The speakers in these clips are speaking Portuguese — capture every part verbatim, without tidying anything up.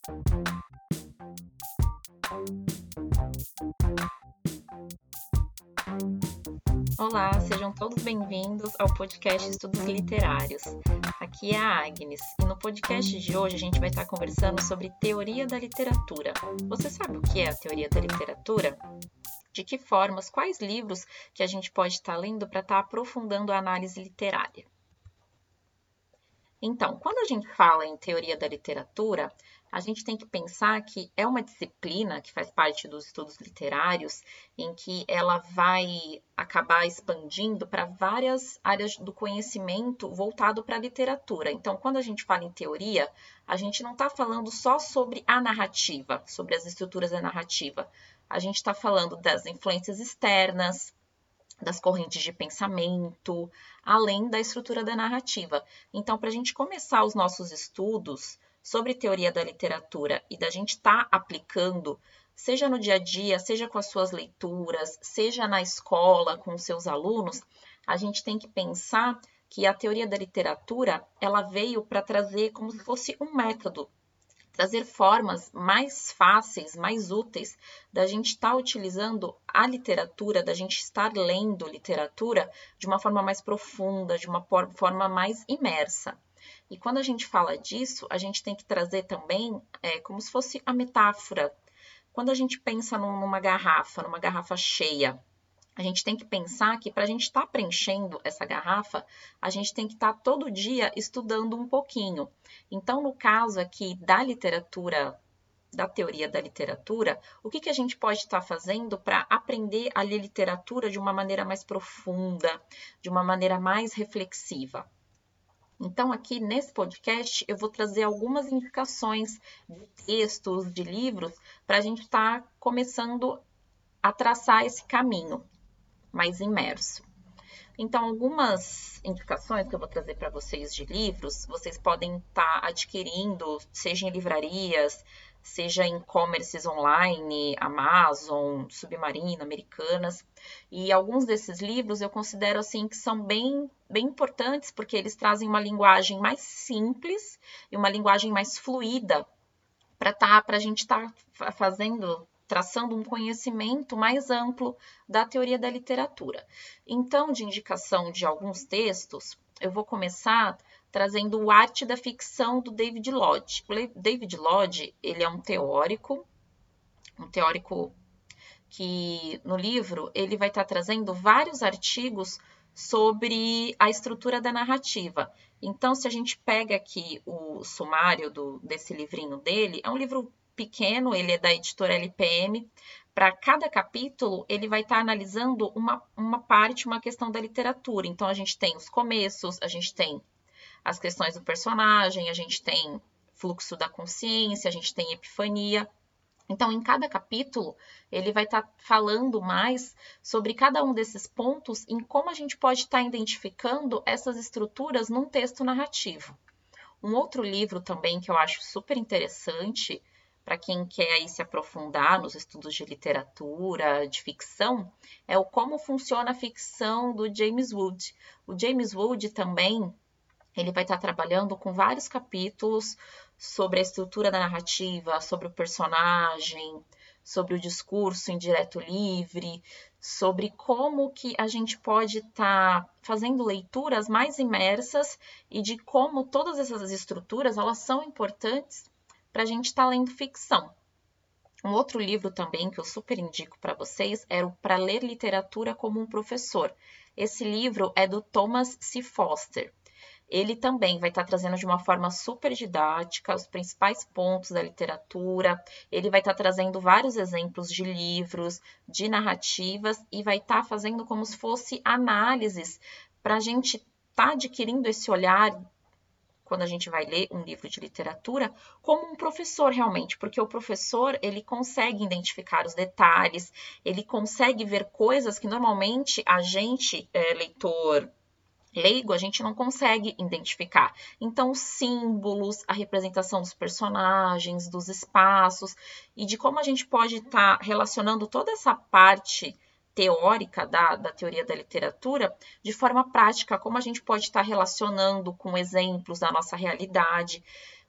Olá, sejam todos bem-vindos ao podcast Estudos Literários. Aqui é a Agnes e no podcast de hoje a gente vai estar conversando sobre teoria da literatura. Você sabe o que é a teoria da literatura? De que formas, quais livros que a gente pode estar lendo para estar aprofundando a análise literária? Então, quando a gente fala em teoria da literatura, a gente tem que pensar que é uma disciplina que faz parte dos estudos literários, em que ela vai acabar expandindo para várias áreas do conhecimento voltado para a literatura. Então, quando a gente fala em teoria, a gente não está falando só sobre a narrativa, sobre as estruturas da narrativa. A gente está falando das influências externas, das correntes de pensamento, além da estrutura da narrativa. Então, para a gente começar os nossos estudos sobre teoria da literatura e da gente estar tá aplicando, seja no dia a dia, seja com as suas leituras, seja na escola com os seus alunos, a gente tem que pensar que a teoria da literatura, ela veio para trazer como se fosse um método, trazer formas mais fáceis, mais úteis da gente estar utilizando a literatura, da gente estar lendo literatura de uma forma mais profunda, de uma forma mais imersa. E quando a gente fala disso, a gente tem que trazer também é, como se fosse a metáfora. Quando a gente pensa numa garrafa, numa garrafa cheia, a gente tem que pensar que para a gente estar preenchendo essa garrafa, a gente tem que estar todo dia estudando um pouquinho. Então, no caso aqui da literatura, da teoria da literatura, o que, que a gente pode estar fazendo para aprender a ler literatura de uma maneira mais profunda, de uma maneira mais reflexiva? Então, aqui nesse podcast, eu vou trazer algumas indicações de textos, de livros, para a gente estar começando a traçar esse caminho mais imerso. Então, algumas indicações que eu vou trazer para vocês de livros, vocês podem estar tá adquirindo, seja em livrarias, seja em e-commerces online, Amazon, Submarino, Americanas. E alguns desses livros eu considero assim que são bem, bem importantes, porque eles trazem uma linguagem mais simples e uma linguagem mais fluida para tá, para a gente estar tá fazendo traçando um conhecimento mais amplo da teoria da literatura. Então, de indicação de alguns textos, eu vou começar trazendo o Arte da Ficção do David Lodge. O David Lodge, ele é um teórico, um teórico que no livro ele vai estar trazendo vários artigos sobre a estrutura da narrativa. Então, se a gente pega aqui o sumário do, desse livrinho dele, é um livro pequeno, ele é da editora L P M. Para cada capítulo, ele vai estar analisando uma, uma parte, uma questão da literatura. Então, a gente tem os começos, a gente tem as questões do personagem, a gente tem fluxo da consciência, a gente tem epifania. Então, em cada capítulo, ele vai estar falando mais sobre cada um desses pontos, em como a gente pode estar identificando essas estruturas num texto narrativo. Um outro livro também que eu acho super interessante, para quem quer aí se aprofundar nos estudos de literatura, de ficção, é o Como Funciona a Ficção, do James Wood. O James Wood também, ele vai estar trabalhando com vários capítulos sobre a estrutura da narrativa, sobre o personagem, sobre o discurso indireto livre, sobre como que a gente pode estar tá fazendo leituras mais imersas e de como todas essas estruturas elas são importantes para a gente estar tá lendo ficção. Um outro livro também que eu super indico para vocês é o Para Ler Literatura como um Professor. Esse livro é do Thomas C. Foster. Ele também vai estar trazendo de uma forma super didática os principais pontos da literatura, ele vai estar trazendo vários exemplos de livros, de narrativas e vai estar fazendo como se fosse análises para a gente estar adquirindo esse olhar, quando a gente vai ler um livro de literatura, como um professor realmente, porque o professor, ele consegue identificar os detalhes, ele consegue ver coisas que normalmente a gente, é, leitor leigo, a gente não consegue identificar. Então, os símbolos, a representação dos personagens, dos espaços e de como a gente pode estar tá relacionando toda essa parte teórica da, da teoria da literatura de forma prática, como a gente pode estar tá relacionando com exemplos da nossa realidade,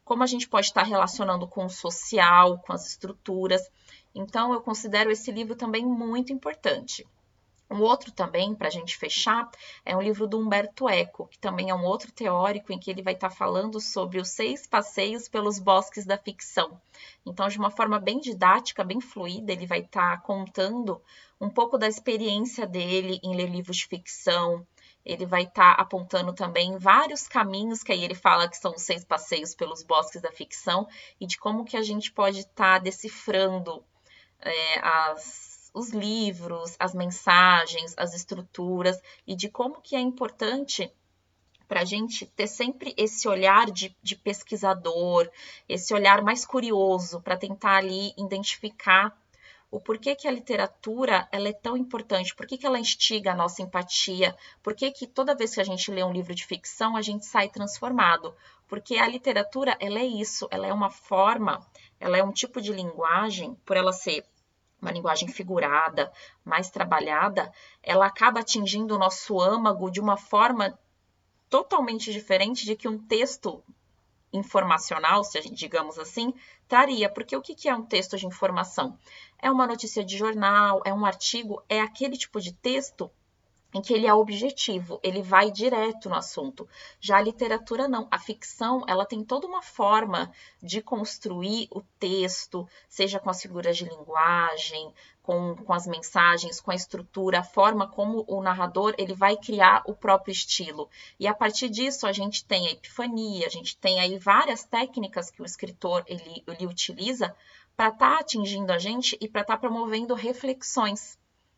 como a gente pode estar relacionando com o social, com as estruturas. Então, eu considero esse livro também muito importante. Um outro também, para a gente fechar, é um livro do Humberto Eco, que também é um outro teórico em que ele vai estar falando sobre os seis passeios pelos bosques da ficção. Então, de uma forma bem didática, bem fluida, ele vai estar contando um pouco da experiência dele em ler livros de ficção. Ele vai estar apontando também vários caminhos que aí ele fala que são os seis passeios pelos bosques da ficção e de como que a gente pode estar decifrando é, as os livros, as mensagens, as estruturas e de como que é importante para a gente ter sempre esse olhar de, de pesquisador, esse olhar mais curioso para tentar ali identificar o porquê que a literatura ela é tão importante, por que, que ela instiga a nossa empatia, por que, que toda vez que a gente lê um livro de ficção a gente sai transformado, porque a literatura ela é isso, ela é uma forma, ela é um tipo de linguagem, por ela ser uma linguagem figurada, mais trabalhada, ela acaba atingindo o nosso âmago de uma forma totalmente diferente de que um texto informacional, se a gente digamos assim, traria. Porque o que é um texto de informação? É uma notícia de jornal, é um artigo, é aquele tipo de texto em que ele é objetivo, ele vai direto no assunto. Já a literatura não, a ficção, ela tem toda uma forma de construir o texto, seja com as figuras de linguagem, com, com as mensagens, com a estrutura, a forma como o narrador ele vai criar o próprio estilo. E a partir disso a gente tem a epifania, a gente tem aí várias técnicas que o escritor ele, ele utiliza para estar tá atingindo a gente e para estar tá promovendo reflexões.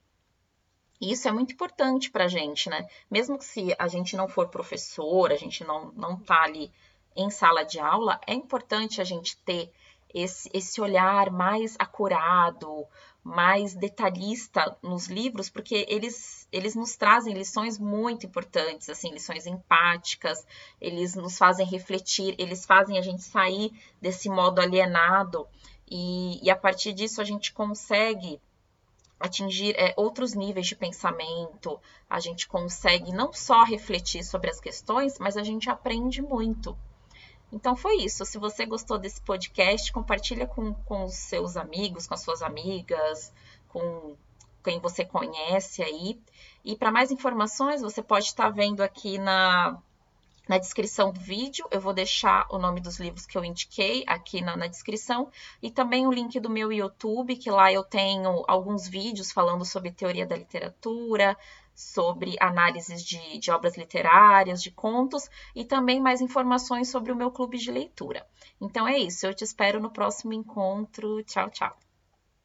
E isso é muito importante para a gente, né? Mesmo que se a gente não for professor, a gente não, não tá ali em sala de aula, é importante a gente ter esse, esse olhar mais acurado, mais detalhista nos livros, porque eles, eles nos trazem lições muito importantes, assim, lições empáticas, eles nos fazem refletir, eles fazem a gente sair desse modo alienado e, e a partir disso a gente consegue atingir é, outros níveis de pensamento, a gente consegue não só refletir sobre as questões, mas a gente aprende muito. Então foi isso. Se você gostou desse podcast, compartilha com, com os seus amigos, com as suas amigas, com quem você conhece aí. E para mais informações, você pode estar vendo aqui na, na descrição do vídeo, eu vou deixar o nome dos livros que eu indiquei aqui na, na descrição e também o link do meu YouTube, que lá eu tenho alguns vídeos falando sobre teoria da literatura, sobre análises de, de obras literárias, de contos e também mais informações sobre o meu clube de leitura. Então é isso, eu te espero no próximo encontro. Tchau, tchau!